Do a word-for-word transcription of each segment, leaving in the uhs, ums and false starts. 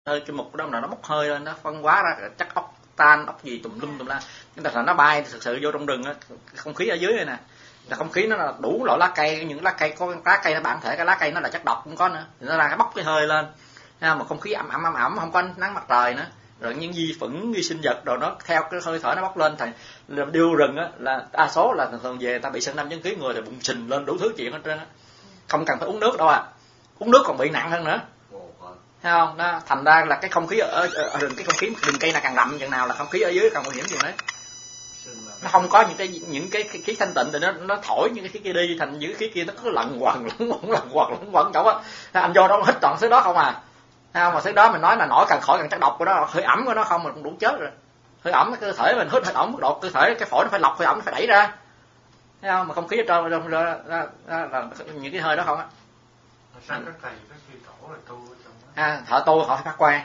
hơi cái mục đó là nó bốc hơi lên, nó phân hóa ra chất ốc tan, ốc gì tùm lum tùm la, nhưng mà nó bay thực sự vô trong rừng á, không khí ở dưới này nè, là không khí nó là đủ loại lá cây, những lá cây có lá cây nó bản thể cái lá cây nó là chất độc cũng có nữa, nó ra cái bốc cái hơi lên, mà không khí ẩm ẩm ẩm ẩm, không có nắng mặt trời nữa, rồi những vi khuẩn vi sinh vật rồi nó theo cái hơi thở nó bốc lên, thành điêu rừng á là đa số là thường thường về ta bị sân năm chấn khí người thì bụng sình lên đủ thứ chuyện hết trơn á, không cần phải uống nước đâu à, uống nước còn bị nặng hơn nữa. Thấy không? Nó thành ra là cái không khí ở, ở, ở rừng, cái không khí rừng cây là càng đậm chừng nào là không khí ở dưới càng nguy hiểm chừng đấy. Nó không có những cái những cái khí thanh tịnh thì nó nó thổi những cái khí kia đi, thành những cái khí kia nó cứ lẩn quẩn lẩn quẩn lẩn quẩn lẩn quẩn chỗ á. Anh vô đó hít toàn thứ đó không à. Thấy không? Mà thứ đó mình nói là nổi càng khỏi càng chất độc của nó, hơi ẩm của nó không mình cũng đủ chết rồi. Hơi ẩm cái cơ thể mình hít hơi ẩm mức độ cơ thể cái phổi nó phải lọc hơi ẩm nó phải đẩy ra. Thấy không? Mà không khí ở trong ra, ra, ra, ra là những cái hơi đó không á. Sao các thầy các sư tổ là tu ở trong đó? À, họ tu họ phát quan.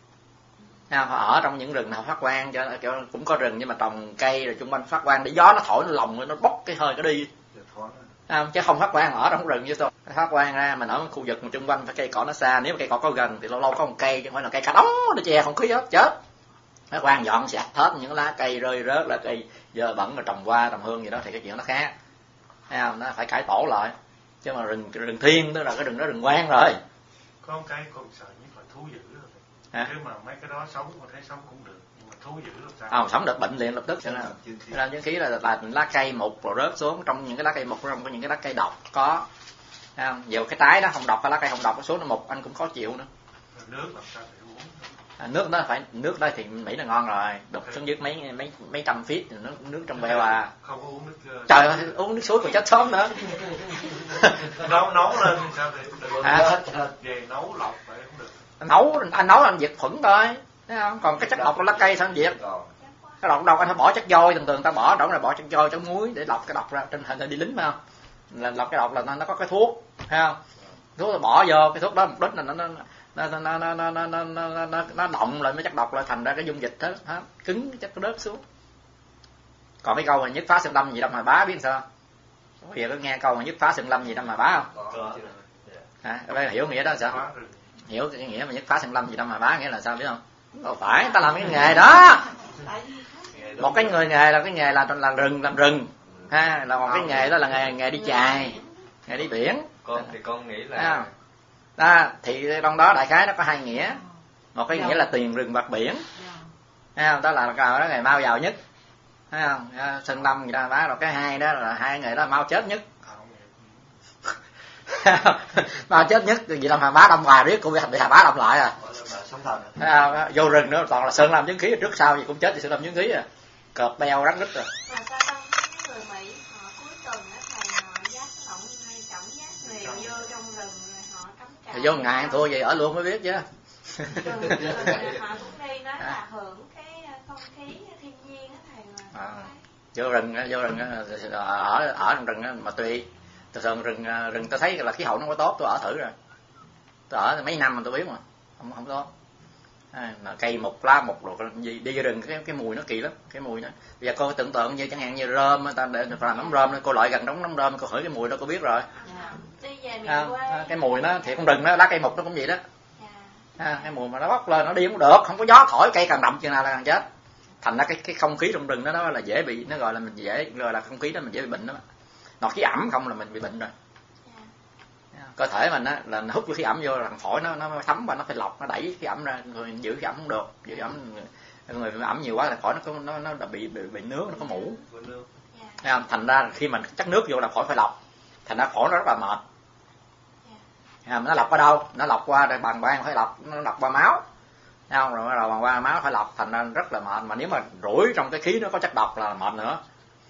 À, họ ở trong những rừng nào phát quang cho, cho cũng có rừng nhưng mà trồng cây rồi chung quanh phát quang để gió nó thổi nó lồng nó bốc cái hơi nó đi, à, chứ không phát quang ở trong rừng như tôi phát quang ra mình ở khu vực mà chung quanh phải cây cỏ nó xa, nếu mà cây cỏ có gần thì lâu lâu có một cây chứ không phải là cây cả đống nó che không khí hết chết, phát quang dọn sạch hết những lá cây rơi rớt là cây dơ bẩn rồi trồng hoa trồng hương gì đó thì cái chuyện nó khác, thấy không? Nó phải cải tổ lại, chứ mà rừng rừng thiên tức là cái rừng đó rừng quang rồi. Có một cái con sợ nhất là thú dữ rồi. À? Nếu mà mấy cái đó sống mà thấy sống cũng được, nhưng mà thú dữ làm sao? À, sống được bệnh liền lập tức cho nên là chứng khí là, là lá cây mục rồi rớt xuống trong những cái lá cây mục, trong có những cái lá cây độc có, thấy không? Dù cái trái đó không độc, cái lá cây không độc nó xuống nó mục anh cũng khó chịu nữa. Rồi nước làm sao để uống? À, nước đó phải nước đó thì Mỹ là ngon rồi, đục xuống dưới mấy mấy mấy trăm feet nước nước trong veo à. Không có uống nước. Uh... Trời ơi, uống nước suối còn chết sớm nữa. nấu nấu lên sao để được à, về nấu lọc vậy cũng được. Nấu anh nấu là anh diệt khuẩn thôi, thấy không? Còn cái chất độc của lá cây sao anh diệt? Cái độc đâu anh phải bỏ chất vôi, thường thường ta bỏ đổ là bỏ chất vôi trong muối để lọc cái độc ra, trên hình đi lính phải không? Là lọc cái độc là nó, nó có cái thuốc, thấy không? Thuốc là bỏ vô cái thuốc đó mục đích là nó nó nó nó nó nó nó nó nó nó nó động lại mấy chất độc lại thành ra cái dung dịch hết, hết cứng cái chất nó rớt xuống. Còn cái câu mà nhất phá sơn lâm gì đâu mà bá biết sao? Bây giờ có nghe câu mà nhất phá sơn lâm gì đâu mà bá không? Hả? À, hiểu nghĩa đó sao? Hiểu cái nghĩa mà nhất phá sơn lâm gì đâu mà bá nghĩa là sao biết không? Đâu phải, ta làm cái nghề đó. Một cái người nghề là cái nghề là làm rừng làm rừng, ha, là một cái nghề đó là nghề nghề đi chài, nghề đi biển. Con thì con nghĩ là à, đó, thì trong đó đại khái nó có hai nghĩa. Một cái nghĩa là tiền rừng bạc biển, thấy không? Đó là đó nghề mau giàu nhất, thấy không? Sơn lâm gì đó bá. Rồi cái hai đó là hai nghề đó là mau chết nhất. Mau chết nhất vì làm Hà Bá đâm hoài riết cũng bị Hà Bá đâm lại à. À, vô rừng nữa toàn là sơn lâm chứng khí, trước sau gì cũng chết thì sơn lâm chứng khí à, cọp beo rắn rít rồi. Mà sao trong những người Mỹ họ cuối tuần á thầy họ dắt họ hay cảm giác liều vô trong rừng rồi họ cắm trại. Thì vô ngày thua vậy ở luôn mới biết chứ. Rồi, rồi họ cũng đi nói là hưởng cái không khí thiên nhiên á thầy mà. À, vô rừng vô rừng ở ở trong rừng mà tùy. Thường thường rừng rừng tôi thấy là khí hậu nó không có tốt, tôi ở thử rồi. Tôi ở mấy năm mà tôi biết mà không không tốt. À, mà cây mục lá mục rồi gì đi vô rừng cái cái mùi nó kỳ lắm, cái mùi đó. Bây giờ cô tưởng tượng như chẳng hạn như rơm ta để làm nấm rơm, cô loại gần đống nấm rơm cô hửi cái mùi đó cô biết rồi. À, à, cái mùi nó thì con rừng đó, lá cây mục nó cũng vậy đó. À, cái mùi mà nó bốc lên nó đi cũng được, không có gió thổi cây càng đậm chừng nào là càng chết. Thành ra cái cái không khí trong rừng đó, đó là dễ bị, nó gọi là mình dễ gọi là không khí đó mình dễ bị bệnh đó. Nó khí ẩm không là mình bị bệnh rồi. Cơ thể mình á là hút cái khí ẩm vô là phổi nó nó thấm và nó phải lọc, nó đẩy khí ẩm ra, người giữ khí ẩm không được, giữ ẩm người ẩm nhiều quá là phổi nó có nó nó bị bị bị nước, nó có mủ. Yeah. Thành ra khi mình chắc nước vô là phổi phải lọc, thành ra phổi nó rất là mệt. Yeah. Nó lọc qua đâu? Nó lọc qua đây bằng quang phải lọc, nó lọc qua máu. Thấy không? Rồi đầu bằng qua máu phải lọc, thành ra rất là mệt, mà nếu mà rủi trong cái khí nó có chất độc là mệt nữa.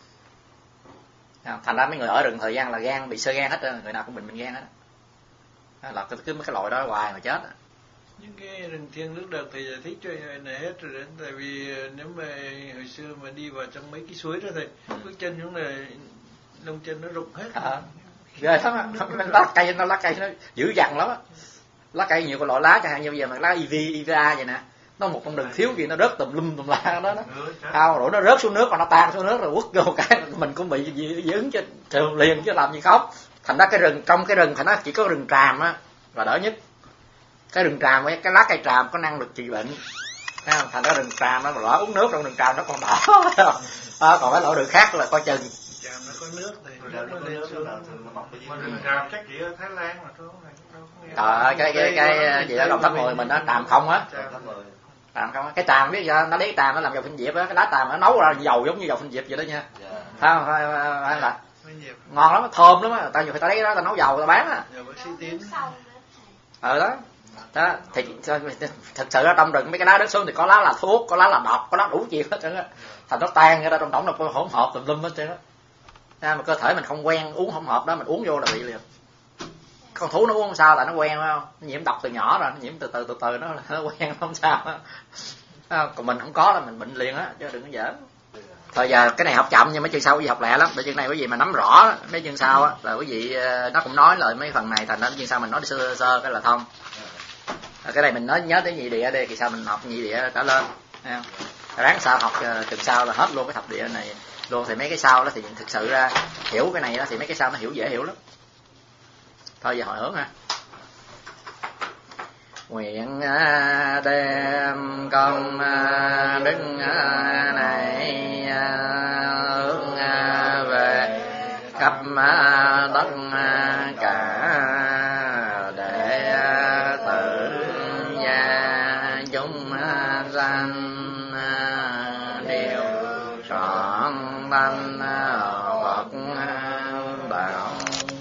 Thành ra mấy người ở rừng thời gian là gan bị xơ gan hết, người nào cũng bệnh bệnh gan hết. Là cứ, cứ mấy cái loại đó hoài mà chết. Những cái rừng thiêng nước đợt thì giải thích cho này hết rồi đấy. Tại vì nếu mà hồi xưa mà đi vào trong mấy cái suối đó thầy, ừ. bước chân xuống là lông chân nó rụng hết. À, ghê lắm á, lá cây nó lá cây nó dữ dằn lắm á. Lá cây nhiều cái loại lá chẳng hạn như bây giờ mà lá ivy, ivy vậy nè, nó một con đường thiếu gì nó rớt tùm lum tùm la đó đó. Ao rồi nó rớt xuống nước còn nó tan xuống nước rồi quất vô cái mình cũng bị dị ứng cho thường liền chứ làm gì khóc. Thành ra cái rừng trong cái rừng thành ra chỉ có rừng tràm á là đỡ nhất. Cái rừng tràm, cái lá cây tràm có năng lực trị bệnh. Thành ra rừng tràm nó lõi uống nước trong rừng tràm nó còn đỏ. À, còn cái loại rừng khác là coi chừng. Tràm nó có nước thì nó có lên xuống. Mà rừng tràm chắc chỉ ở Thái Lan mà thôi. Trời ơi, cái cái cái gì đó Đồng Tháp Mười mình nó tràm không á. Tràm không á. Cái tràm biết sao, nó lấy tràm nó làm dầu phin diệp á, cái lá tràm nó nấu ra dầu giống như dầu phin diệp vậy đó nha. Phải không? Phải là ngon lắm, thơm lắm á, tao nhiều người ta lấy đó ta nấu dầu ta bán á. Ờ đó. Đó, thì thật sự ra trong rừng mấy cái lá đất xuống thì có lá là thuốc, có lá là độc, có lá đủ chuyện hết trơn á. Thành nó tan ra trong tổng nó hỗn hợp tùm lum hết trơn á. Mà cơ thể mình không quen uống hỗn hợp đó, mình uống vô là bị liền. Con thú nó uống không sao tại nó quen phải không? Nó nhiễm độc từ nhỏ rồi, nó nhiễm từ từ từ từ nó nó quen không sao á. Còn mình không có là mình bệnh liền á, chứ đừng có giỡn. Thôi giờ cái này học chậm nhưng mấy chương sau quý vị học lẹ lắm. Để chương này quý vị mà nắm rõ mấy chương sau á là quý vị nó cũng nói lời mấy phần này, thành ra chương sau mình nói sơ sơ cái là thông. Cái này mình nói nhớ tới nhị địa đi, kỳ sau mình học nhị địa trở lên, thấy không? Ráng sao học tuần sau là hết luôn cái thập địa này luôn, thì mấy cái sau đó thì thực sự ra hiểu cái này đó thì mấy cái sau nó hiểu dễ hiểu lắm. Thôi giờ hồi hướng ha. Nguyện đem công đức này hướng về khắp tất cả đệ tử gia chúng sanh đều trọn tâm Phật đạo.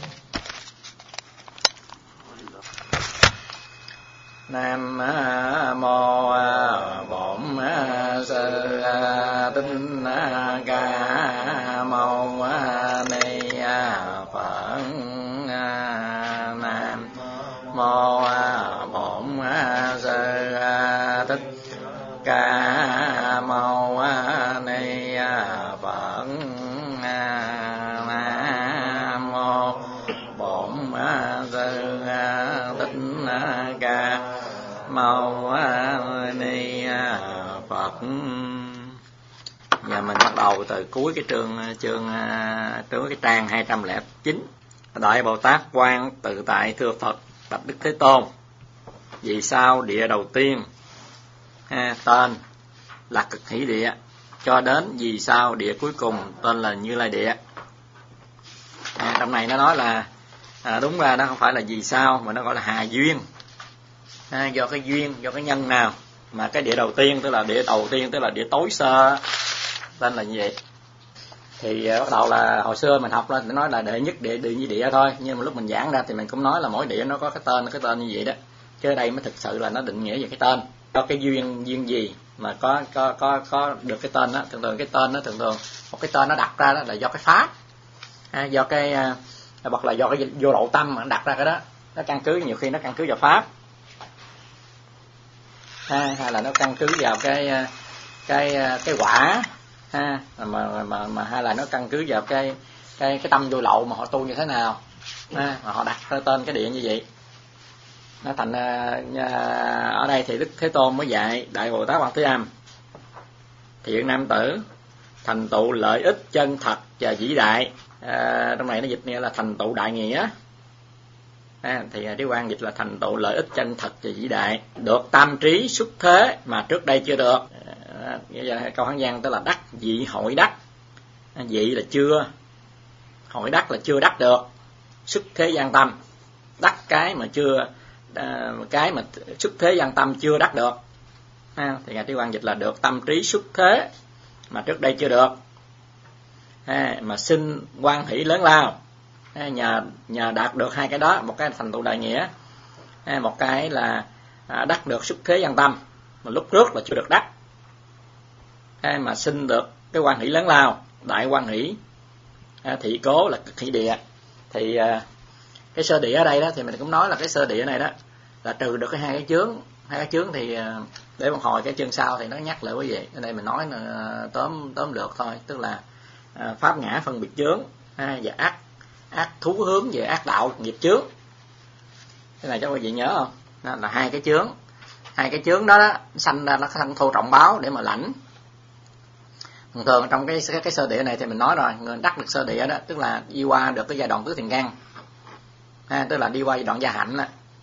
Nam mô Bổn Sư Thích Ca Mâu Ni Phật. Nam mô Bổn Sư Thích Ca Mâu Ni Phật. Nam mô Bổn Sư Thích Ca Mâu Ni Phật. Giờ mình bắt đầu từ cuối cái chương chương trước cái trang hai trăm lẻ chín. Đại Bồ Tát Quan tự tại thưa Phật bạch Đức Thế Tôn: vì sao địa đầu tiên ha, tên là Cực Hỷ Địa, cho đến vì sao địa cuối cùng tên là Như Lai Địa. À, trong này nó nói là à, đúng ra nó không phải là vì sao mà nó gọi là hà duyên. À, do cái duyên, do cái nhân nào mà cái địa đầu tiên, tức là địa đầu tiên, tức là địa tối sơ, tên là như vậy. Thì uh, bắt đầu là hồi xưa mình học lên nó nói là đệ nhất địa, địa như địa thôi, nhưng mà lúc mình giảng ra thì mình cũng nói là mỗi địa nó có cái tên, cái tên như vậy đó. Chứ ở đây mới thực sự là nó định nghĩa về cái tên. Do cái duyên duyên gì mà có có có có được cái tên đó, thường thường cái tên nó thường thường một cái tên nó đặt ra đó là do cái pháp, à, do cái uh, hoặc là do cái vô lậu tâm mà nó đặt ra cái đó. Nó căn cứ, nhiều khi nó căn cứ vào pháp, ha, hay là nó căn cứ vào cái cái cái quả, ha, mà mà mà hay là nó căn cứ vào cái cái cái tâm vô lậu mà họ tu như thế nào, ha, mà họ đặt tên cái địa như vậy. Nó thành ở đây thì Đức Thế Tôn mới dạy Đại Bồ Tát Quan Thế Âm: thiện nam tử thành tựu lợi ích chân thật và vĩ đại. À, trong này nó dịch nghĩa là thành tựu đại nghĩa. À, thì Trí Quang dịch là thành tựu lợi ích chân thật và vĩ đại, được tam trí xuất thế mà trước đây chưa được. À, câu Hán Văn tức là đắc vị hội đắc. À, vị là chưa, hội đắc là chưa đắc được, xuất thế gian tâm đắc cái mà chưa, à, cái mà xuất thế gian tâm chưa đắc được. À, thì Ngài Trí Quang dịch là được tâm trí xuất thế mà trước đây chưa được. À, mà xin hoan hỷ lớn lao. À, nhờ nhờ đạt được hai cái đó, một cái là thành tựu đại nghĩa, à, một cái là à, đắc được xuất thế gian tâm mà lúc trước là chưa được đắc. À, mà xin được cái hoan hỷ lớn lao, đại hoan hỷ, à, thị cố là Cực Hỷ Địa. Thì à, cái sơ địa ở đây đó thì mình cũng nói là cái sơ địa này đó là trừ được cái hai cái chướng. Hai cái chướng thì à, để một hồi cái chương sau thì nó nhắc lại quý vị. Ở đây mình nói là tóm tóm lược thôi, tức là à, pháp ngã phân biệt chướng, à, và ác ác thú hướng về ác đạo nghiệp chướng. Cái này cho quý vị nhớ không? Đó là hai cái chướng. Hai cái chướng đó, đó sanh ra nó thân thô trọng báo để mà lãnh. Thường thường trong cái cái sơ địa này thì mình nói rồi, người đắc được sơ địa đó tức là đi qua được cái giai đoạn tứ thiền căn, à, tức là đi qua giai đoạn gia hạnh đó.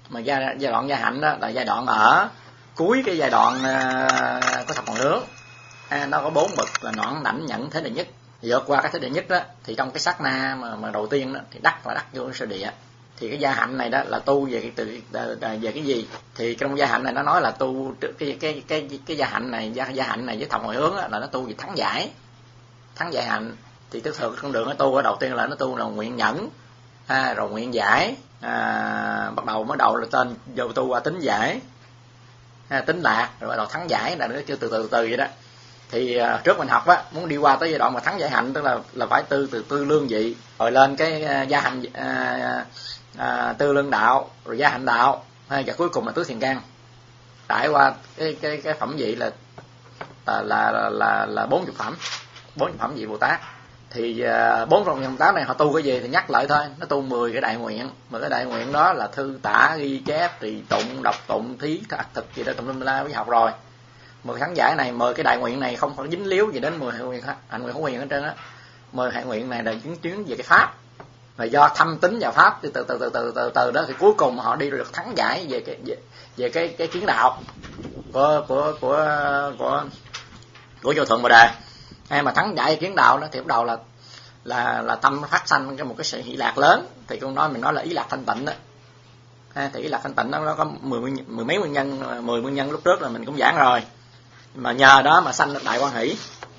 mà giai, giai đoạn gia hạnh đó là giai đoạn ở cuối cái giai đoạn uh, của thập hồi hướng. À, nó có bốn bậc là noãn đảnh nhẫn thế đệ nhất. Vượt qua cái thế đệ nhất đó thì trong cái sát na mà, mà đầu tiên đó thì đắc là đắc vô sơ địa. Thì cái gia hạnh này đó là tu về cái từ về cái gì? Thì trong gia hạnh này nó nói là tu cái cái cái cái gia hạnh này gia gia hạnh này với thập hồi hướng là nó tu về thắng giải. Thắng giải hạnh thì tức thường con đường nó tu ở đầu tiên là nó tu là nguyện nhẫn, à, rồi nguyện giải, à, bắt đầu mới đầu là tên vô tu qua tính giải, à, tính lạc, rồi bắt đầu thắng giải là nó chưa từ từ từ vậy đó. Thì uh, trước mình học á, muốn đi qua tới giai đoạn mà thắng giải hạnh tức là là phải tư từ tư lương vị, rồi lên cái uh, gia hạnh uh, uh, tư lương đạo, rồi gia hạnh đạo, hay và cuối cùng là tứ thiền căn. Trải qua cái cái cái phẩm vị là là là là là bốn chục phẩm, bốn chục phẩm vị Bồ Tát. Thì bốn uh, Bồ Tát này họ tu cái gì thì nhắc lại thôi, nó tu mười cái đại nguyện, mà cái đại nguyện đó là thư tả ghi chép trì tụng đọc tụng thí thật thực gì đó tụng lâm la mới học rồi. Mười thắng giải này, mười cái đại nguyện này không phải dính líu gì đến mười hạnh nguyện hạnh nguyện hữu quyền hết trơn á. Mười hạnh nguyện này là chứng chứng về cái pháp, và do thâm tính vào pháp từ từ từ từ từ từ, từ đó thì cuối cùng họ đi được thắng giải về cái về, về cái cái kiến đạo của của của của của vô thượng Bồ Đề. Hay mà thắng giải kiến đạo đó thì bắt đầu là là là tâm phát sanh cái một cái sự hỷ lạc lớn. Thì con nói mình nói là ý lạc thanh tịnh đó. Ha, thì ý lạc thanh tịnh đó nó có mười mười mấy nguyên nhân, mười nguyên nhân lúc trước là mình cũng giảng rồi. Mà nhờ đó mà sanh được đại quan hỷ.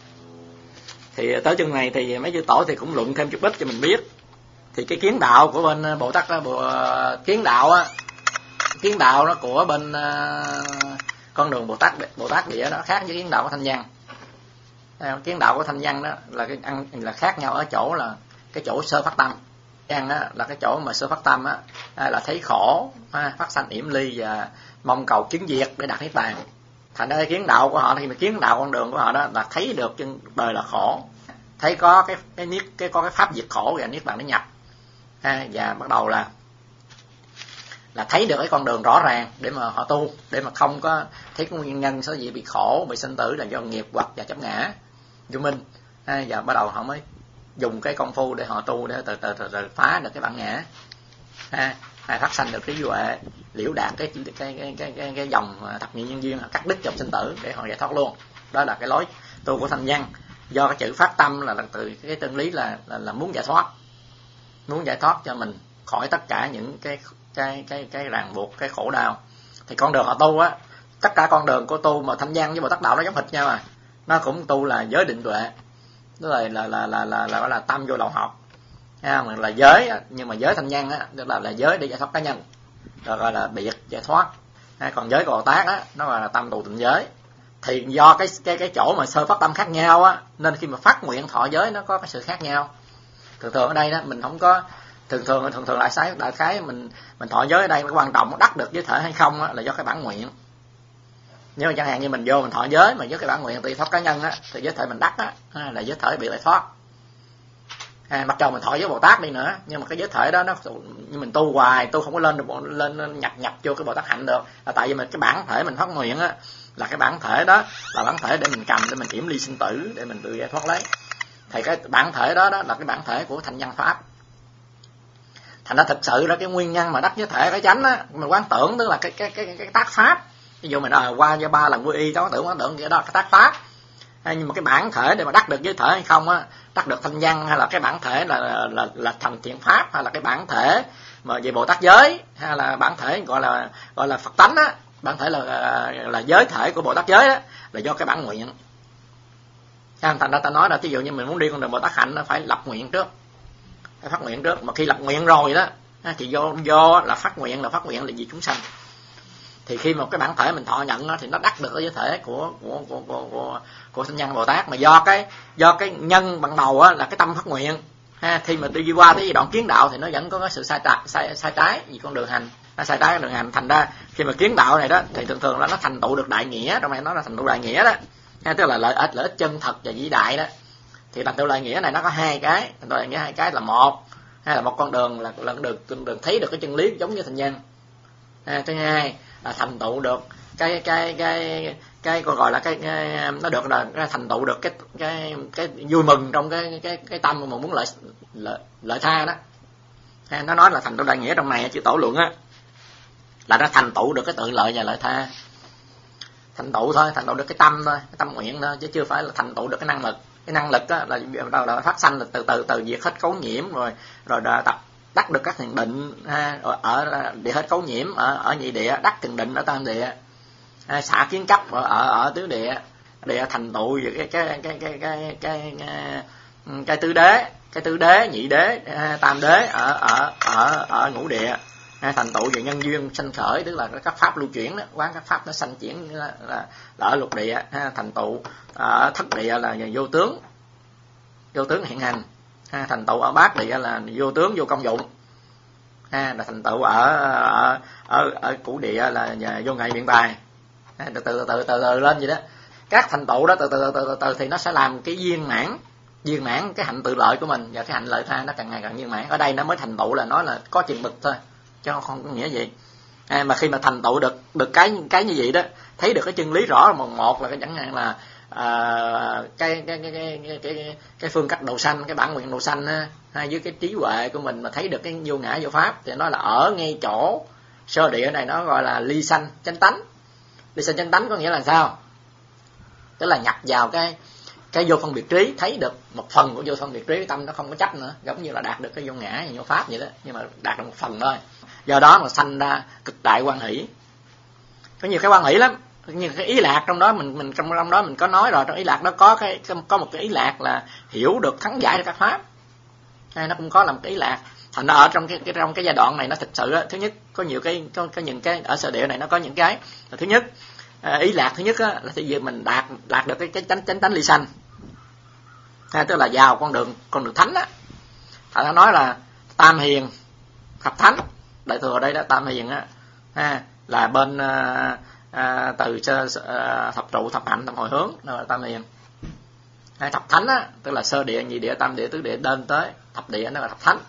Thì tới chương này thì mấy chư tổ thì cũng luận thêm chút ít cho mình biết. Thì cái kiến đạo của bên Bồ Tát đó, Bồ, kiến đạo á, kiến đạo nó của bên uh, con đường Bồ Tát Bồ Tát địa đó khác với kiến đạo của Thanh Văn. Kiến đạo của Thanh Văn đó là cái ăn là khác nhau ở chỗ là cái chỗ sơ phát tâm. Văn á là cái chỗ mà sơ phát tâm á là thấy khổ, phát sanh yểm ly và mong cầu chứng diệt để đạt niết bàn. Thành ra cái kiến đạo của họ, khi mà kiến đạo con đường của họ đó là thấy được chân đời là khổ, thấy có cái cái niết cái có cái pháp diệt khổ và niết bàn để nhập, ha, và bắt đầu là là thấy được cái con đường rõ ràng để mà họ tu, để mà không có thấy cái nguyên nhân sở dĩ bị khổ bị sinh tử là do nghiệp hoặc và chấp ngã vô minh, ha, và bắt đầu họ mới dùng cái công phu để họ tu để từ từ từ, từ phá được cái bản ngã, ha, hay phát sanh được trí huệ, liễu đạt cái cái cái cái cái, cái dòng thập nhị nhân duyên, cắt đứt dòng sinh tử để họ giải thoát luôn. Đó là cái lối tu của Thanh Văn. Do cái chữ phát tâm là, là từ cái chân lý là, là là muốn giải thoát, muốn giải thoát cho mình khỏi tất cả những cái cái cái cái ràng buộc, cái khổ đau. Thì con đường họ tu á, tất cả con đường của tu mà Thanh Văn với Bồ Tát đạo nó giống hệt nhau à. Nó cũng tu là giới định tuệ, tức là là là là là là, là tâm vô lậu học. Ha, mà là giới nhưng mà giới Thanh Văn á tức là là giới để giải thoát cá nhân, rồi gọi là biệt giải thoát. Ha, còn giới của Bồ Tát á nó gọi là tâm tù tịnh giới. Thì do cái cái cái chỗ mà sơ phát tâm khác nhau á, nên khi mà phát nguyện thọ giới nó có cái sự khác nhau. Thường thường ở đây đó mình không có thường thường thường thường đại khái đại khái mình mình thọ giới ở đây cái quan trọng đắc được giới thể hay không á, là do cái bản nguyện. Nếu mà chẳng hạn như mình vô mình thọ giới mà với cái bản nguyện tự thoát cá nhân á, thì giới thể mình đắc á là giới thể bị lại thoát. À, mặc dù mình thọ với Bồ Tát đi nữa, nhưng mà cái giới thể đó nó như mình tu hoài tu không có lên được lên nhập nhập vô cái Bồ Tát hạnh được, là tại vì mình cái bản thể mình phát nguyện á, là cái bản thể đó là bản thể để mình cầm để mình yểm ly sinh tử để mình tự giải thoát lấy. Thì cái bản thể đó đó là cái bản thể của Thanh Văn pháp. Thành ra thực sự là cái nguyên nhân mà đắc giới thể cái chánh á, mình quán tưởng tức là cái cái cái cái tác pháp. Ví dụ mình à, qua do ba lần quy y đó tưởng quán tưởng cái đó là cái tác pháp. À, nhưng mà cái bản thể để mà đắc được giới thể hay không á, đắc được Thanh Văn hay là cái bản thể là là là, là thành thiện pháp, hay là cái bản thể mà về Bồ Tát giới, hay là bản thể gọi là gọi là Phật tánh á, bản thể là là giới thể của Bồ Tát giới á, là do cái bản nguyện. Thành ra ta nói là ví dụ như mình muốn đi con đường Bồ Tát hạnh nó phải lập nguyện trước, phải phát nguyện trước. Mà khi lập nguyện rồi đó thì do do là phát nguyện là phát nguyện là vì chúng sanh. Thì khi một cái bản thể mình thọ nhận đó, thì nó đắc được cái giới thể của của của của của, của Thanh Văn Bồ Tát. Mà do cái do cái nhân ban đầu á, là cái tâm phát nguyện, ha, khi mà đi qua tới giai đoạn kiến đạo thì nó vẫn có cái sự sai trái sai, sai trái vì con đường hành, nó sai trái con đường hành. Thành ra khi mà kiến đạo này đó thì thường thường là nó thành tựu được đại nghĩa, trong này nó là thành tựu đại nghĩa đó, ha, tức là lợi ích lợi ích chân thật và vĩ đại đó. Thì thành tựu đại nghĩa này nó có hai cái, thành tựu đại nghĩa hai cái là một, hay là một con đường là là đường con đường thấy được cái chân lý giống như Thanh Văn. Ha, thứ hai là thành tựu được cái cái cái cái còn gọi là cái, cái nó được là thành tựu được cái cái cái vui mừng trong cái cái cái tâm mà muốn lợi lợi, lợi tha đó. Ha, nó nói là thành tựu đại nghĩa trong này chữ tổ luận á là nó thành tựu được cái tự lợi và lợi tha, thành tựu thôi, thành tựu được cái tâm thôi, cái tâm nguyện thôi, chứ chưa phải là thành tựu được cái năng lực. Cái năng lực á, là đầu là phát sanh là từ từ từ diệt hết cấu nhiễm, rồi rồi tập đắc được các thiền định ha, rồi ở địa hết cấu nhiễm ở ở nhị địa, đắc thiền định ở tam địa, ha, xả kiến chấp ở ở, ở tứ địa, địa thành tựu cái cái cái cái cái cái cái, cái tứ đế, cái tứ đế, nhị đế, tam đế ở ở ở ở ngũ địa, ha, thành tựu về nhân duyên sanh khởi, tức là các pháp lưu chuyển đó, quán các pháp nó sanh chuyển là, là, là ở lục địa, ha, thành tựu ở thất địa là vô tướng, vô tướng hiện hành, ha, thành tựu ở bát địa là vô tướng vô công dụng, ha, là thành tựu ở ở ở, ở cửu địa là vô ngại biện tài, ha, từ, từ từ từ từ lên vậy đó. Các thành tựu đó từ từ từ từ, từ thì nó sẽ làm cái viên mãn, viên mãn cái hạnh tự lợi của mình, và cái hạnh lợi tha nó càng ngày càng viên mãn. Ở đây nó mới thành tựu là nói là có chừng mực thôi, chứ không có nghĩa gì. À, mà khi mà thành tựu được được cái cái như vậy đó, thấy được cái chân lý rõ một một là cái chẳng hạn là à, cái, cái, cái, cái, cái, cái, cái phương cách độ sanh, cái bản nguyện độ sanh á, hay với cái trí huệ của mình mà thấy được cái vô ngã vô pháp, thì nó là ở ngay chỗ sơ địa này, nó gọi là ly sanh chánh tánh. Ly sanh chánh tánh có nghĩa là sao? Tức là nhập vào cái cái vô phân biệt trí, thấy được một phần của vô phân biệt trí, tâm nó không có chấp nữa, giống như là đạt được cái vô ngã vô pháp vậy đó, nhưng mà đạt được một phần thôi. Do đó mà sanh ra cực đại quan hỷ. Có nhiều cái quan hỷ lắm, như cái ý lạc trong đó mình mình trong trong đó mình có nói rồi, trong ý lạc đó có cái có một cái ý lạc là hiểu được thắng giải được các pháp, hay nó cũng có làm cái ý lạc. Thành ra ở trong cái, cái trong cái giai đoạn này nó thực sự á, thứ nhất có nhiều cái có, có những cái ở sở địa này nó có những cái là thứ nhất à, ý lạc thứ nhất á, là thì mình đạt đạt được cái cái chánh chánh tánh ly sanh, ha, tức là vào con đường con đường thánh á. Thành ra nói là tam hiền thập thánh, đại thừa ở đây đó, tam hiền á, ha, là bên à, à, từ sơ à, thập trụ thập hạnh thập hồi hướng, đó là tam hiền. Hay thập thánh á, tức là sơ địa, nhị địa, tam địa, tứ địa đến tới thập địa, nó là thập thánh.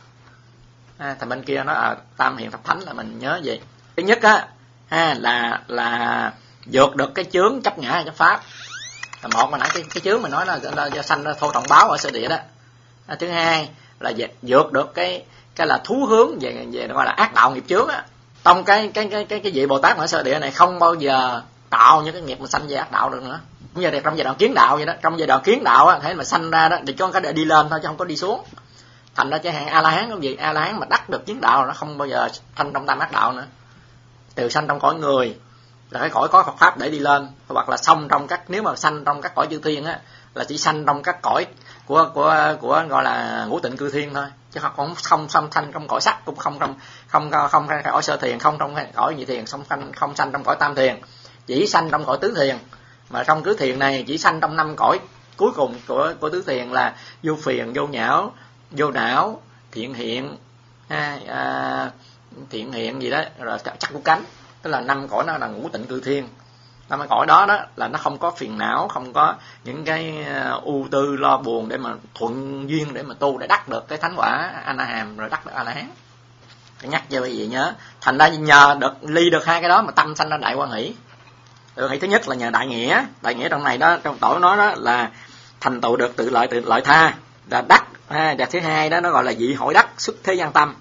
À, thì bên kia nó à, tam hiền thập thánh là mình nhớ gì? Thứ nhất á, ha, là là vượt được cái chướng chấp ngã chấp pháp. Là một mà nãy cái cái chướng mình nói là, là do sanh ra thô trọng báo ở sơ địa đó. À, thứ hai là vượt được cái cái là thú hướng về về gọi là ác đạo nghiệp chướng á. Trong cái cái cái cái cái vị Bồ Tát ở sơ địa này không bao giờ tạo những cái nghiệp mà sanh về ác đạo được nữa. Cũng như trong giai đoạn kiến đạo vậy đó, trong giai đoạn kiến đạo á, thế mà sanh ra đó thì cho cái đi lên thôi chứ không có đi xuống. Thành ra chẳng hạn A La Hán cái gì, A La Hán mà đắc được kiến đạo nó không bao giờ sanh trong tam ác đạo nữa. Từ sanh trong cõi người là cái cõi có Phật pháp để đi lên, hoặc là xong trong các, nếu mà sanh trong các cõi chư thiên á là chỉ sanh trong các cõi của của của gọi là ngũ tịnh cư thiên thôi, chứ không không không sanh trong cõi sắc, cũng không trong không không không cõi sơ thiền, không trong cõi nhị thiền, không sanh không sanh trong cõi tam thiền, chỉ sanh trong cõi tứ thiền. Mà trong tứ thiền này chỉ sanh trong năm cõi cuối cùng của của tứ thiền là vô phiền, vô nhão, vô não, thiện hiện, ha, à, thiện hiện gì đó, rồi chắc của cánh, tức là năm cõi nó là ngũ tịnh cư thiên. Năm cái cõi đó đó là nó không có phiền não, không có những cái uh, ưu tư lo buồn để mà thuận duyên để mà tu để đắc được cái thánh quả A La Hàm rồi đắc được A La Hán. Nhắc cho quý vị nhớ. Thành ra nhờ được ly được hai cái đó mà tâm sanh ra đại quan hỷ. Được hỷ thứ nhất là nhờ đại nghĩa, đại nghĩa trong này đó trong tổ nói đó là thành tựu được tự lợi tự lợi tha, là đắc. Ha, và thứ hai đó nó gọi là dị hội đắc xuất thế gian tâm.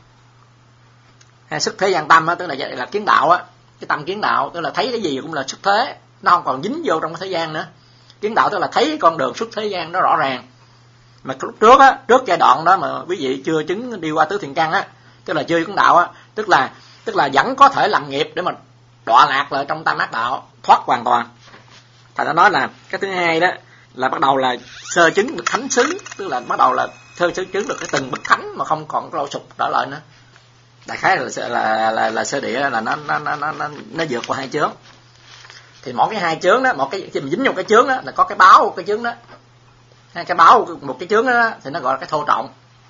Ha, xuất thế gian tâm á, tức là là kiến đạo á, cái tâm kiến đạo tức là thấy cái gì cũng là xuất thế, nó không còn dính vô trong cái thế gian nữa. Kiến đạo tức là thấy cái con đường xuất thế gian nó rõ ràng. Mà lúc trước á, trước giai đoạn đó mà quý vị chưa chứng đi qua tứ thiền căn á, tức là chưa kiến đạo á, tức là tức là vẫn có thể làm nghiệp để mà đọa lạc lại trong tam ác đạo, thoát hoàn toàn. Thành ra nói là cái thứ hai đó là bắt đầu là sơ chứng được thánh xứ, tức là bắt đầu là sơ chứng được cái từng bậc thánh mà không còn có lỗ sụp trở lại nữa. Đại khái là là là, là, là sơ địa là nó nó nó nó nó vượt qua hai chướng. Thì mỗi cái hai chướng đó, một cái khi mình dính vào cái chướng đó là có cái báo của cái chướng đó. Hai cái báo một cái chướng đó thì nó gọi là cái thô trọng.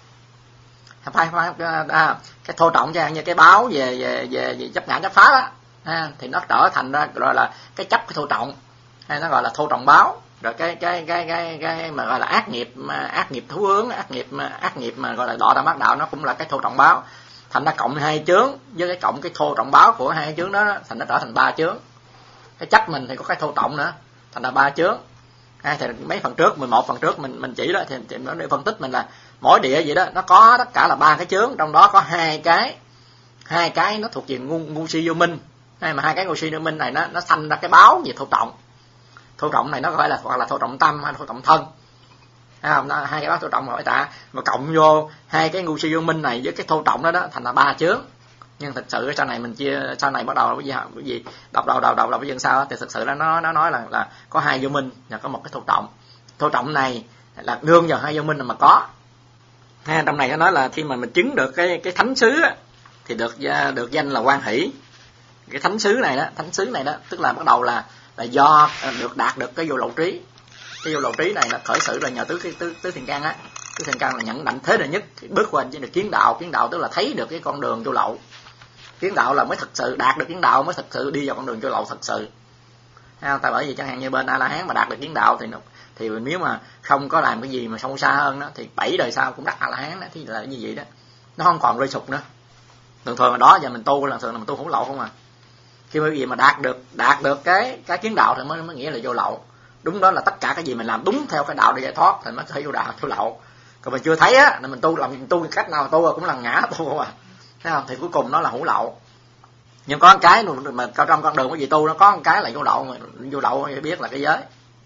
Phải phải à, cái thô trọng cho như cái báo về về về, về chấp ngã chấp pháp á, ha, thì nó trở thành ra gọi là cái chấp cái thô trọng, hay nó gọi là thô trọng báo. Rồi cái cái cái cái cái mà gọi là ác nghiệp, mà ác nghiệp thú hướng, ác nghiệp mà ác nghiệp mà gọi là đọa tam ác đạo, nó cũng là cái thô trọng báo. Thành ra cộng hai chướng với cái cộng cái thô trọng báo của hai chướng đó, thành nó trở thành ba chướng. Cái chấp mình thì có cái thô trọng nữa, thành ra ba chướng. Ha, thì mấy phần trước mười một phần trước mình mình chỉ đó thì, thì nó để phân tích mình là mỗi địa vậy đó nó có tất cả là ba cái chướng, trong đó có hai cái hai cái nó thuộc về ngu, ngu si vô minh, Hay mà hai cái ngôi si nữ minh này nó nó sanh ra cái báo về thô trọng. Thô trọng này nó gọi là hoặc là thô trọng tâm hay thô trọng thân. Thấy không? Nó, hai cái đó thô trọng hỏi tạ mà cộng vô hai cái ngu si vô minh này với cái thô trọng đó đó thành là ba chướng. Nhưng thực sự sau này mình chia sau này bắt đầu là cái gì cái gì đọc đầu đầu đầu đầu cái dân sao thì thực sự là nó nó nói là là có hai vô minh và có một cái thô trọng. Thô trọng này là nương vào hai vô minh mà có. Ha, trong này nó nói là khi mà mình chứng được cái cái thánh xứ á, thì được được danh là quan hỷ. Cái thánh xứ này đó, thánh xứ này đó tức là bắt đầu là là do được đạt được cái vô lậu trí. Cái vô lậu trí này là khởi sự là nhờ tứ cái tứ tứ thiền căn á. Tứ thiền căn là nhận đảnh thế đệ nhất, bước qua chỉ được kiến đạo. Kiến đạo tức là thấy được cái con đường vô lậu. Kiến đạo là mới thực sự đạt được kiến đạo mới thực sự đi vào con đường vô lậu thật sự. Tại bởi vì chẳng hạn như bên A La Hán mà đạt được kiến đạo thì thì nếu mà không có làm cái gì mà sâu xa hơn đó thì bảy đời sau cũng đắc A La Hán đó, thì là như vậy đó. Nó không còn rơi sụp nữa. Thường thường là đó giờ mình tu là thường là mình tu hữu lậu không à. Khi mà gì mà đạt được đạt được cái cái kiến đạo thì mới mới nghĩa là vô lậu. Đúng đó là tất cả cái gì mình làm đúng theo cái đạo để giải thoát thì mới thấy vô đạo vô lậu. Còn mình chưa thấy á, nên mình tu làm mình tu cách nào tu cũng là ngã tu không à. Thấy không? Thì cuối cùng nó là hữu lậu. Nhưng có một cái mà trong con đường của vị tu nó có một cái là vô lậu mà vô lậu phải biết là cái giới.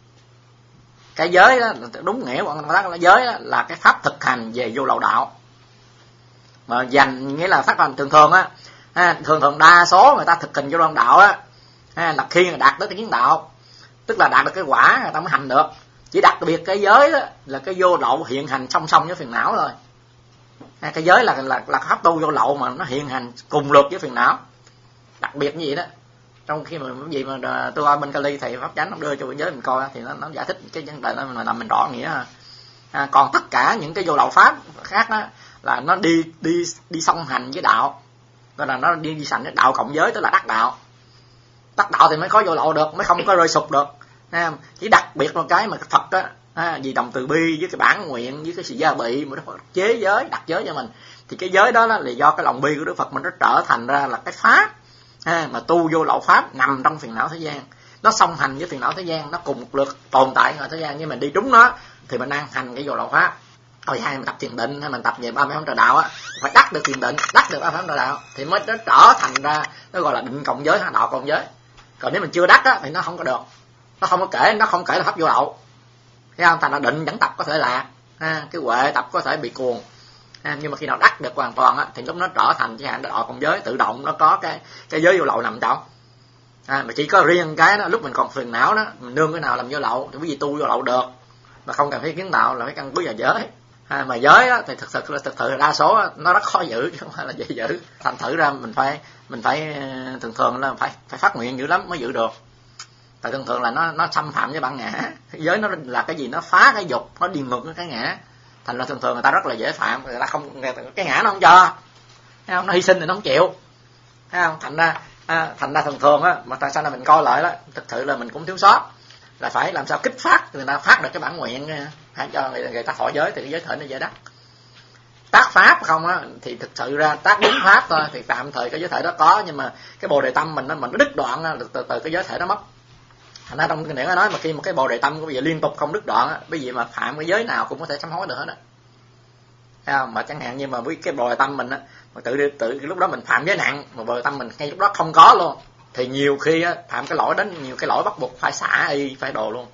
Cái giới đó đúng nghĩa của người ta là giới đó, là cái pháp thực hành về vô lậu đạo. Mà dành nghĩa là pháp hành thường thường á, thường thường đa số người ta thực hành vô lậu đạo á là khi mà đạt tới cái kiến đạo, tức là đạt được cái quả người ta mới hành được. Chỉ đặc biệt cái giới đó là cái vô lậu hiện hành song song với phiền não thôi. Cái giới là là là pháp tu vô lậu mà nó hiện hành cùng lượt với phiền não. Đặc biệt như vậy đó. Trong khi mà cái gì mà tôi coi bên Kali thầy pháp chánh ông đưa cho giới mình coi thì nó nó giải thích cái vấn đề đó mà làm mình rõ nghĩa ha. À, còn tất cả những cái vô lậu pháp khác đó là nó đi đi đi song hành với đạo. Tức là nó đi đi sanh với đạo cộng giới tức là đắc đạo. Đắc đạo thì mới có vô lậu được, mới không có rơi sụp được. À, chỉ đặc biệt một cái mà Phật á, à, vì đồng từ bi với cái bản nguyện với cái sự gia bị mà nó chế giới đặt giới cho mình thì cái giới đó, đó là do cái lòng bi của Đức Phật mình nó trở thành ra là cái pháp à, mà tu vô lậu pháp nằm trong phiền não thế gian, nó song hành với phiền não thế gian, nó cùng một lượt tồn tại ở thế gian. Nhưng mình đi trúng nó thì mình đang hành cái vô lậu pháp. Thôi hay mình tập thiền định hay mình tập về ba mươi pháp trợ đạo á, phải đắc được thiền định, đắc được ba mươi pháp trợ đạo thì mới nó trở thành ra nó gọi là định cộng giới hay đạo cộng giới. Còn nếu mình chưa đắc á thì nó không có được, nó không có kể nó không kể là pháp vô lậu. Thấy không? Thành ra định vẫn tập có thể lạc, ha, cái huệ tập có thể bị cuồng, ha, nhưng mà khi nào đắc được hoàn toàn á, thì lúc nó trở thành cái hạng đạo cộng giới tự động nó có cái cái giới vô lậu nằm trong. À, mà chỉ có riêng cái đó lúc mình còn phiền não đó mình nương cái nào làm vô lậu thì quý vị tu vô lậu được mà không cần phải kiến đạo là phải căn cứ vào giới. À, mà giới đó, thì thực sự là thực sự đa số đó, nó rất khó giữ chứ không phải là dễ giữ. Thành thử ra mình phải mình phải thường thường là phải phải phát nguyện dữ lắm mới giữ được. Tại thường thường là nó nó xâm phạm với bản ngã. Giới nó là cái gì nó phá cái dục, nó đi ngược với cái ngã. Thành ra thường thường người ta rất là dễ phạm, người ta không cái ngã nó không cho. Thấy không? Nó hy sinh thì nó không chịu. Thấy không? Thành ra à, thành ra thường thường á mà tại sao là mình coi lại đó, thực sự là mình cũng thiếu sót. Là phải làm sao kích phát người ta phát được cái bản nguyện hay cho người, người ta thọ giới thì cái giới thể nó dễ đắc. Tác pháp không á thì thực sự ra tác đúng pháp thôi thì tạm thời cái giới thể đó có, nhưng mà cái bồ đề tâm mình nó mình nó đứt đoạn á, từ từ cái giới thể nó mất. Thành ra trong cái này nó nói mà khi một cái bồ đề tâm của bây giờ liên tục không đứt đoạn á, bởi vì mà phạm cái giới nào cũng có thể sám hối được hết á. Thấy không? Mà chẳng hạn như mà với cái bồ đề tâm mình á, mà tự tự lúc đó mình phạm giới nặng mà bồ đề tâm mình ngay lúc đó không có luôn thì nhiều khi á phạm cái lỗi đến nhiều cái lỗi bắt buộc phải xả y phải đồ luôn.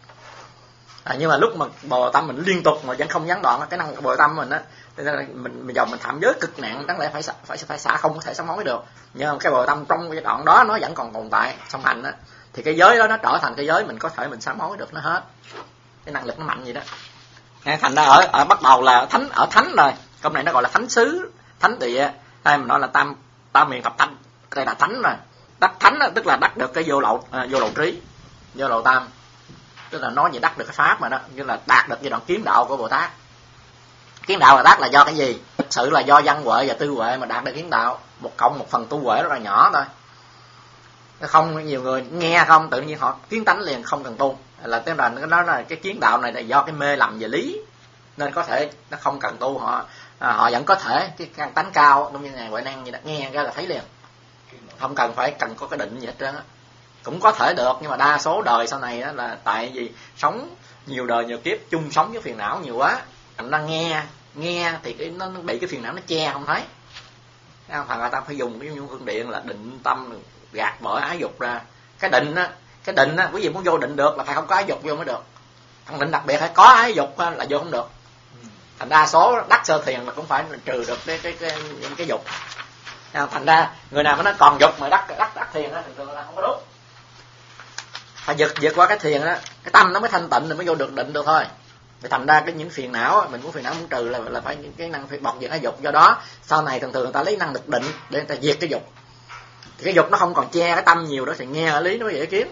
À, nhưng mà lúc mà bồ tâm mình liên tục mà vẫn không gián đoạn cái năng bồ tâm mình á, mình bây giờ mình phạm giới cực nặng đáng lẽ phải phải phải xả không có thể sám hối được, nhưng mà cái bồ tâm trong cái đoạn đó nó vẫn còn tồn tại song hành á thì cái giới đó nó trở thành cái giới mình có thể mình sám hối được nó hết, cái năng lực nó mạnh vậy đó. Nghe thành ra ở ở bắt đầu là thánh ở thánh rồi, công này nó gọi là thánh xứ thánh địa, đây mình nói là tam tam miền thập thánh, đây là thánh rồi. Đắc thánh đó, tức là đắc được cái vô lậu à, vô lậu trí, vô lậu tam, tức là nói về đắc được cái pháp mà đó, như là đạt được giai đoạn kiếm đạo của Bồ Tát. Kiến đạo Bồ Tát là do cái gì? Thực sự là do văn huệ và tư huệ mà đạt được kiến đạo, một cộng một phần tu huệ rất là nhỏ thôi. Không nhiều người nghe không tự nhiên họ kiến tánh liền không cần tu, là tức là nó là cái kiến đạo này là do cái mê lầm về lý nên có thể nó không cần tu, họ à, họ vẫn có thể cái căn tánh cao đúng như ngài Huệ Năng vậy đó, nghe ra là thấy liền, không cần phải cần có cái định gì hết trơn á. Cũng có thể được nhưng mà đa số đời sau này đó là tại vì sống nhiều đời nhiều kiếp chung sống với phiền não nhiều quá, thành ra nghe nghe thì cái nó, nó bị cái phiền não nó che không thấy. Thành ra ta phải dùng cái phương điện là định tâm gạt bỏ ái dục ra. Cái định á, cái định á, quý vị muốn vô định được là phải không có ái dục vô mới được. Thằng định đặc biệt phải có ái dục là vô không được. Thành đa số đắc sơ thiền là cũng phải trừ được cái cái cái những cái dục. Thành ra người nào mà nó còn dục mà đắc đắc đắc thiền á thường thường là không có đúng. Phải vượt vượt qua cái thiền đó, cái tâm nó mới thanh tịnh rồi mới vô được định được thôi. Thì thành ra cái những phiền não mình muốn phiền não muốn trừ là là phải những cái năng phải bọc diệt ái dục. Do đó sau này thường thường người ta lấy năng lực định để người ta diệt cái dục. Thì cái dục nó không còn che cái tâm nhiều đó thì nghe ở lý nó mới dễ kiếm.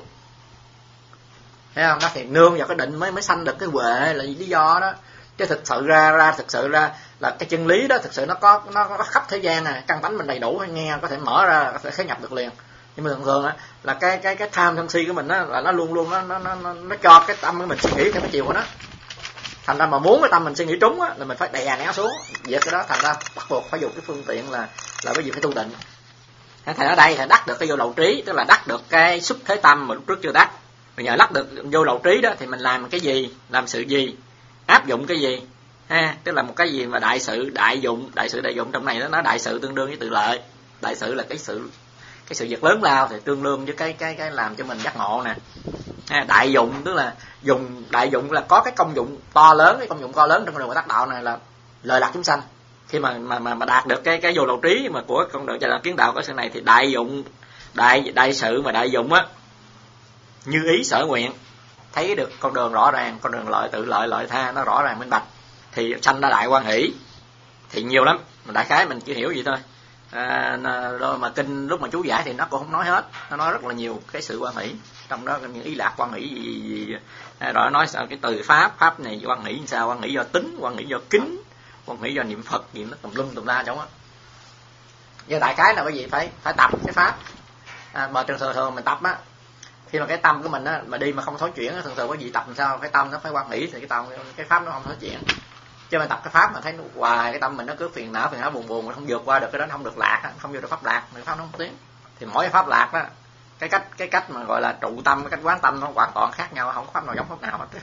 Thấy không? Đó thì nương vào cái định mới mới sanh được cái huệ là lý do đó. Chứ thực sự ra ra thực sự ra là cái chân lý đó thực sự nó có nó có khắp thế gian này, căn tánh mình đầy đủ nghe có thể mở ra có thể khế nhập được liền. Nhưng mà thường thường á là cái cái cái tham sân si của mình á là nó luôn luôn nó nó nó nó cho cái tâm của mình suy nghĩ theo cái chiều của nó. Thành ra mà muốn cái tâm mình suy nghĩ trúng á là mình phải đè nén xuống, vậy cái đó thành ra bắt buộc phải dùng cái phương tiện là là cái gì phải tu định. Thầy ở đây là đắc được cái vô lậu trí, tức là đắc được cái xúc thế tâm mà lúc trước chưa đắc. Bây giờ đắc được vô lậu trí đó thì mình làm cái gì, làm sự gì, áp dụng cái gì, ha, tức là một cái gì mà đại sự đại dụng, đại sự đại dụng trong này nó nói đại sự tương đương với tự lợi. Đại sự là cái sự cái sự việc lớn lao thì tương đương với cái cái cái làm cho mình giác ngộ nè. Ha, đại dụng tức là dùng đại dụng là có cái công dụng to lớn, cái công dụng to lớn trong con đường tác đạo này là lợi lạc chúng sanh. Khi mà mà mà, mà đạt được cái cái vô lậu trí mà của con đường cho là kiến đạo của sự này thì đại dụng đại đại sự mà đại dụng á như ý sở nguyện, thấy được con đường rõ ràng, con đường lợi tự lợi lợi tha nó rõ ràng minh bạch thì sanh ra đại hoan hỷ. Thì nhiều lắm, mà đại khái mình chỉ hiểu vậy thôi. À, rồi mà kinh lúc mà chú giải thì nó cũng không nói hết, nó nói rất là nhiều cái sự hoan hỷ, trong đó những ý lạc hoan hỷ gì, gì, gì. À, rồi nói sao cái từ pháp pháp này hoan hỷ sao, hoan hỷ do tính, hoan hỷ do kính, hoan hỷ do niệm Phật gì nó tùm lum tùm la trong đó. Nhưng đại cái là cái gì phải phải tập cái pháp. À, mà thường thường thường mình tập á, khi mà cái tâm của mình á mà đi mà không thối chuyển, thường thường cái gì tập làm sao cái tâm nó phải hoan hỷ thì cái tâm cái pháp nó không thối chuyển. Chứ mà tập cái pháp mà thấy nó hoài cái tâm mình nó cứ phiền não phiền não buồn buồn mà không vượt qua được cái đó, nó không được lạc, không vô được pháp lạc, cái pháp nó không tiến. Thì mỗi pháp lạc đó, cái cách cái cách mà gọi là trụ tâm, cái cách quán tâm nó hoàn toàn khác nhau, không có pháp nào giống pháp nào hết.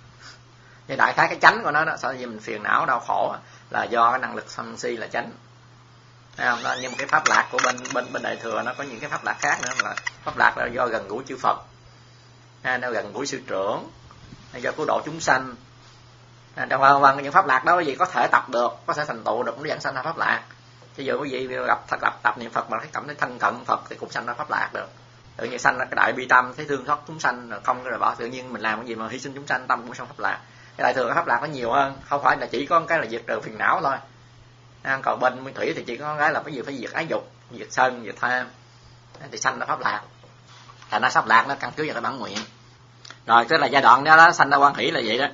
Thì đại khái cái chánh của nó đó, sao vì mình phiền não đau khổ là do cái năng lực sân si là chánh. Thấy không? Đó, nhưng mà cái pháp lạc của bên bên bên đại thừa nó có những cái pháp lạc khác nữa, là pháp lạc là do gần gũi chư Phật, ha, nó gần gũi sư trưởng, do cứu độ chúng sanh. À, trong vân vân những pháp lạc đó quý vị có thể tập được, có thể thành tựu được, nó dẫn sanh ra pháp lạc. Ví dụ quý vị gặp thật tập tập niệm Phật mà thấy cảm thấy thân cận Phật thì cũng sanh ra pháp lạc được. Tự nhiên sanh ra cái đại bi tâm, thấy thương xót chúng sanh, rồi không rồi bỏ tự nhiên mình làm cái gì mà hy sinh chúng sanh, tâm cũng sanh pháp lạc. Cái đại thừa cái pháp lạc nó nhiều hơn, không phải là chỉ có cái là diệt trừ phiền não thôi. À, còn bên nguyên thủy thì chỉ có cái là cái gì phải diệt ái dục, diệt sân, diệt tham thì sanh ra pháp lạc. Thành ra pháp lạc nó căn cứ vào cái bản nguyện. Rồi tức là giai đoạn đó, đó sanh ra hoan hỷ là vậy đó.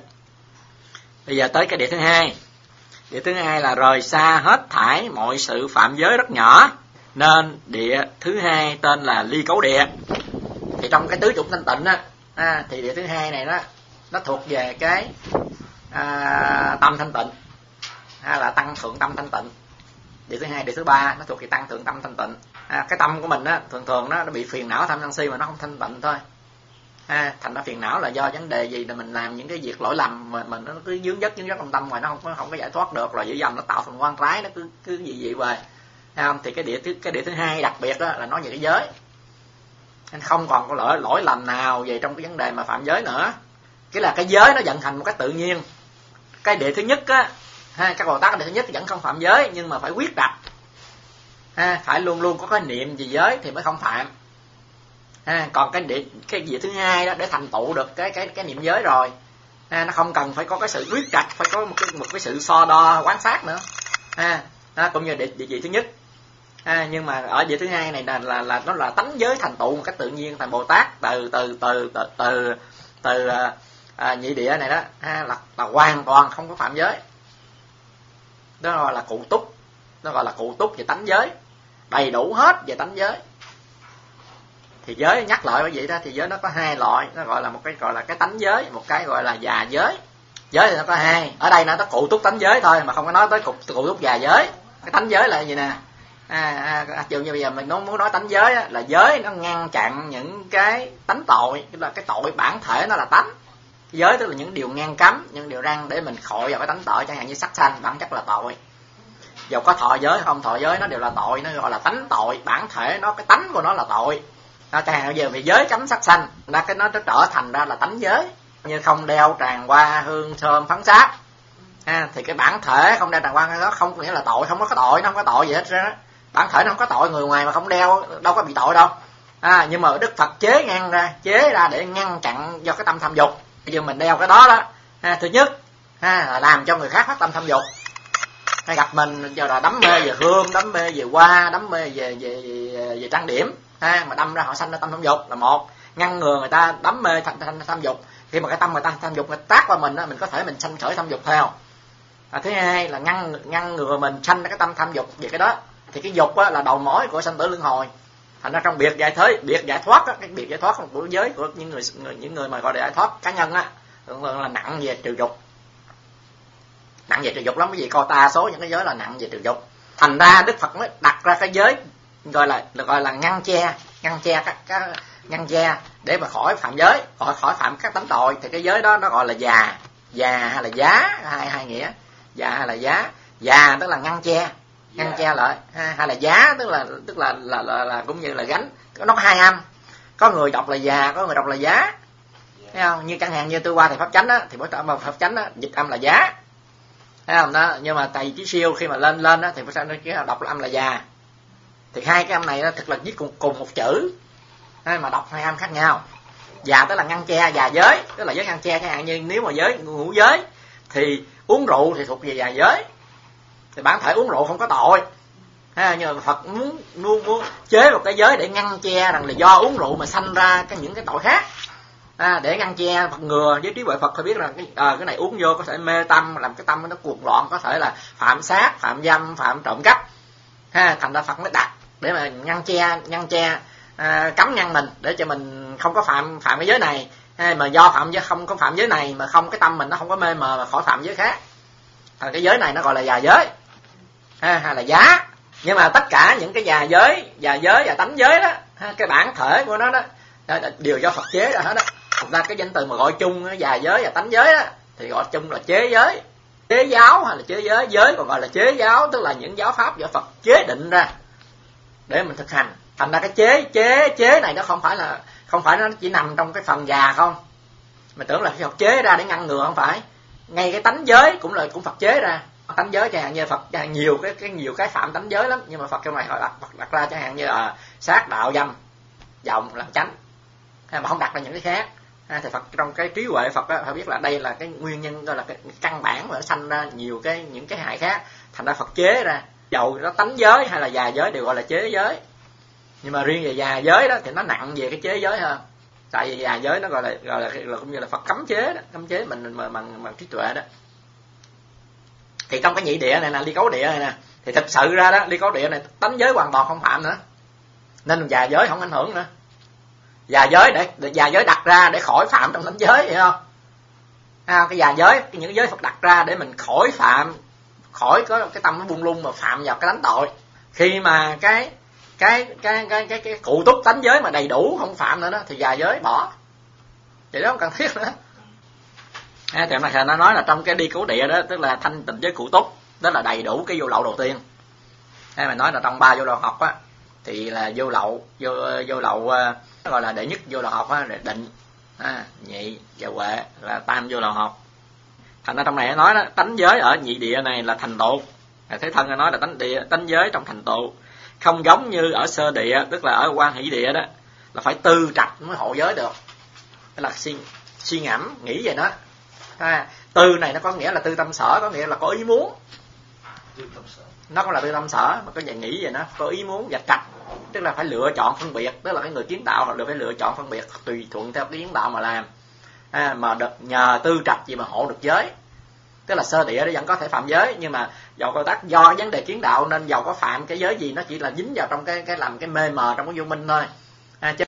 Bây giờ tới cái địa thứ hai. Địa thứ hai là rời xa hết thảy mọi sự phạm giới rất nhỏ, nên địa thứ hai tên là ly cấu địa. Thì trong cái tứ chủng thanh tịnh á, à, thì địa thứ hai này đó nó thuộc về cái à, tâm thanh tịnh, hay là tăng thượng tâm thanh tịnh. Địa thứ hai, địa thứ ba nó thuộc về tăng thượng tâm thanh tịnh. À, cái tâm của mình á thường thường nó, nó bị phiền não tham sân si mà nó không thanh tịnh thôi. À, thành ra phiền não là do vấn đề gì là mình làm những cái việc lỗi lầm mà mình nó cứ dướng dắt dướng dắt trong tâm ngoài nó không có không có giải thoát được, rồi dữ dầm nó tạo thành quan trái, nó cứ cứ gì vậy hoài. Không? Thì cái địa thứ cái địa thứ hai đặc biệt đó là nói về cái giới. Anh không còn có lỗi lỗi lầm nào về trong cái vấn đề mà phạm giới nữa. Cái là cái giới nó vận hành một cách tự nhiên. Cái địa thứ nhất á, ha, các Bồ Tát địa thứ nhất vẫn không phạm giới nhưng mà phải quyết đặt. Ha, phải luôn luôn có cái niệm về giới thì mới không phạm. À, còn cái địa cái địa thứ hai đó để thành tựu được cái cái cái niệm giới rồi, à, nó không cần phải có cái sự quyết trạch, phải có một cái một cái sự so đo quan sát nữa. À, đó, cũng như địa địa vị thứ nhất. À, nhưng mà ở địa thứ hai này là là, là nó là tánh giới thành tựu một cách tự nhiên, thành Bồ Tát từ từ từ từ từ, từ à, nhị địa này đó, à, là, là hoàn toàn không có phạm giới. Đó gọi là cụ túc, nó gọi là cụ túc về tánh giới, đầy đủ hết về tánh giới. Thì giới nhắc lại cái vậy đó, thì giới nó có hai loại, nó gọi là một cái gọi là cái tánh giới, một cái gọi là già giới. Giới thì nó có hai, ở đây nó có cụ túc tánh giới thôi mà không có nói tới cụ, cụ túc già giới. Cái tánh giới là gì nè, à, à, dụ như bây giờ mình muốn nói tánh giới á, là giới nó ngăn chặn những cái tánh tội, tức là cái tội bản thể nó là tánh. Giới tức là những điều ngăn cấm, những điều răn để mình khỏi vào cái tánh tội, chẳng hạn như sắc sanh bản chất là tội. Dầu có thọ giới không thọ giới nó đều là tội, nó gọi là tánh tội, bản thể nó cái tánh của nó là tội. À, chẳng hạn giờ về giới cấm sắc xanh, nó cái nó trở thành ra là tánh giới, như không đeo tràng hoa hương thơm phấn sáp. À, thì cái bản thể không đeo tràng hoa đó không có nghĩa là tội, không có tội, nó không có tội gì hết đó. Bản thể nó không có tội, người ngoài mà không đeo đâu có bị tội đâu. À, nhưng mà Đức Phật chế ngăn ra, chế ra để ngăn chặn do cái tâm tham dục. Bây giờ mình đeo cái đó đó, à, thứ nhất à, là làm cho người khác phát tâm tham dục. Hay gặp mình giờ là đắm mê về hương, đắm mê về hoa, đắm mê về về về, về trang điểm, ha, mà đâm ra họ sanh ra tâm tham dục là một. Ngăn ngừa người ta đắm mê tham, tham, tham dục. Khi mà cái tâm người ta tham dục người tác qua mình đó, mình có thể mình sanh khởi tham dục theo. À, thứ hai là ngăn ngăn ngừa mình sanh ra cái tâm tham dục về cái đó. Thì cái dục á, là đầu mối của sanh tử luân hồi. Thành ra trong biệt giải thế, biệt giải thoát á, cái biệt giải thoát của giới của những người những người mà gọi là giải thoát cá nhân á, thường thường là nặng về trừ dục. Nặng về trừ dục lắm, cái gì coi ta số những cái giới là nặng về trừ dục. Thành ra Đức Phật mới đặt ra cái giới gọi là gọi là ngăn che, ngăn che các cái ngăn che để mà khỏi phạm giới, khỏi khỏi phạm các tánh tội. Thì cái giới đó nó gọi là già, già hay là giá, hai hai nghĩa. Già hay là giá, già tức là ngăn che, ngăn yeah. che lại, hay là giá tức là tức là là, là là cũng như là gánh. Nó có hai âm, có người đọc là già, có người đọc là giá, yeah. Thấy không? Như chẳng hạn như tôi qua thầy pháp chánh á, thì mỗi âm pháp chánh á dịch âm là giá, thấy không đó. Nhưng mà thầy Chí Siêu khi mà lên lên á thì phải sao đọc âm là già. Thì hai cái âm này nó thực là viết cùng cùng một chữ, mà đọc hai âm khác nhau. Già tức là ngăn che, già giới tức là giới ngăn che. Chẳng hạn như nếu mà giới ngũ giới thì uống rượu thì thuộc về già giới, thì bản thể uống rượu không có tội. Ha, nhưng mà Phật muốn luôn muốn chế một cái giới để ngăn che rằng là do uống rượu mà sanh ra cái những cái tội khác. À, để ngăn che Phật ngừa với trí huệ Phật phải biết là cái, à, cái này uống vô có thể mê tâm, làm cái tâm nó cuồng loạn, có thể là phạm sát, phạm dâm, phạm trộm cắp. Ha, thành ra Phật mới đặt để mà ngăn che, ngăn che, à, cấm ngăn mình để cho mình không có phạm phạm cái giới này. Ha, mà do phạm giới không có phạm giới này mà không cái tâm mình nó không có mê mờ mà khỏi phạm giới khác. À, cái giới này nó gọi là già giới, ha, hay là giá. Nhưng mà tất cả những cái già giới, già giới và tánh giới đó, ha, cái bản thể của nó đó, đó đều do Phật chế ra hết đó. Thực ra cái danh từ mà gọi chung già giới và tánh giới đó thì gọi chung là chế giới, chế giáo hay là chế giới. Giới còn gọi là chế giáo, tức là những giáo pháp do Phật chế định ra để mình thực hành. Thành ra cái chế chế chế này nó không phải là không phải nó chỉ nằm trong cái phần già không, mà tưởng là Phật chế ra để ngăn ngừa, không phải. Ngay cái tánh giới cũng là cũng Phật chế ra. Tánh giới chẳng hạn như Phật chẳng hạn nhiều cái cái nhiều cái phạm tánh giới lắm, nhưng mà Phật trong này họ đặt Phật đặt ra chẳng hạn như là sát đạo dâm vọng làm chánh, mà không đặt ra những cái khác. À, thì Phật trong cái trí huệ Phật á, phải biết là đây là cái nguyên nhân, gọi là cái căn bản mà nó sanh ra nhiều cái những cái hại khác. Thành ra Phật chế ra, dầu nó tánh giới hay là già giới đều gọi là chế giới. Nhưng mà riêng về già giới đó thì nó nặng về cái chế giới hơn. Tại vì già giới nó gọi là gọi là, là cũng như là Phật cấm chế đó, cấm chế mình bằng bằng, bằng trí tuệ đó. Thì trong cái nhị địa này nè, ly cấu địa này nè, thì thực sự ra đó ly cấu địa này tánh giới hoàn toàn không phạm nữa, nên già giới không ảnh hưởng nữa. Già giới để, để già giới đặt ra để khỏi phạm trong tánh giới, hiểu không? À, cái già giới, những cái giới Phật đặt ra để mình khỏi phạm, khỏi có cái tâm nó buông lung mà phạm vào cái đánh tội. Khi mà cái cái cái cái cái cái cụ túc tánh giới mà đầy đủ không phạm nữa đó thì già giới bỏ, vậy đó không cần thiết nữa. À, thì mà nó nói là trong cái đi cứu địa đó, tức là thanh tịnh giới cụ túc, đó là đầy đủ cái vô lậu đầu tiên. Hay mà nói là trong ba vô lậu học á, thì là vô lậu vô vô lậu nó gọi là đệ nhất vô lậu học á, định, à, nhị và huệ là tam vô lậu học. Thành ra trong này nói đó, tánh giới ở nhị địa này là thành tựu. Thế thân nói là tánh địa, tánh giới trong thành tựu, không giống như ở sơ địa, tức là ở quan hỷ địa đó là phải tư trạch mới hộ giới được, tức là suy suy ngẫm nghĩ về nó. À, tư này nó có nghĩa là tư tâm sở, có nghĩa là có ý muốn. Nó cũng là tư tâm sở mà có dạng nghĩ về nó, có ý muốn và trạch, tức là phải lựa chọn phân biệt, tức là cái người kiến tạo họ được phải lựa chọn phân biệt tùy thuận theo cái kiến tạo mà làm. À, mà được nhờ tư trạch gì mà hộ được giới, tức là sơ địa nó vẫn có thể phạm giới, nhưng mà dầu coi tác do vấn đề kiến đạo nên dầu có phạm cái giới gì nó chỉ là dính vào trong cái cái làm cái mê mờ trong cái vô minh thôi. À, chứ